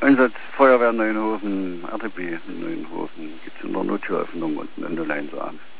Einsatz Feuerwehr Neuenhofen, RTB Neuenhofen, gibt es in der Nottüröffnung unten in der Leinsaal.